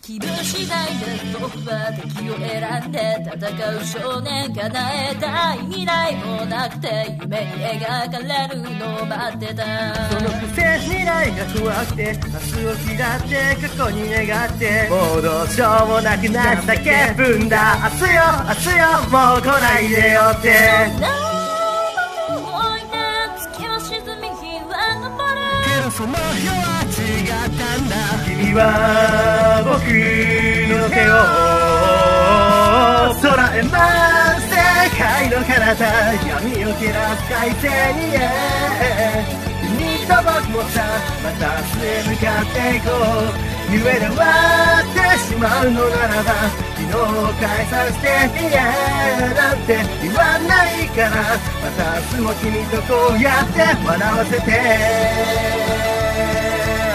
気分次第で僕は敵を選んで戦う少年、叶えたい未来もなくて夢に描かれるのを待ってた。 そのくせ未来が怖くて明日を嫌って過去に願ってもうどうしようもなくなった叫ぶんだ。明日よ明日よもう来ないでよって。 そんな僕を置いて月は沈み日は昇るけどその日は違ったんだ。君は僕の手を空へ舞う世界の彼方、闇を照らす快晴に君と僕もさまた明日へ向かっていこう。夢で終わってしまうのならば昨日を返させていやなんて言わないから、また明日も君とこうやって笑わせて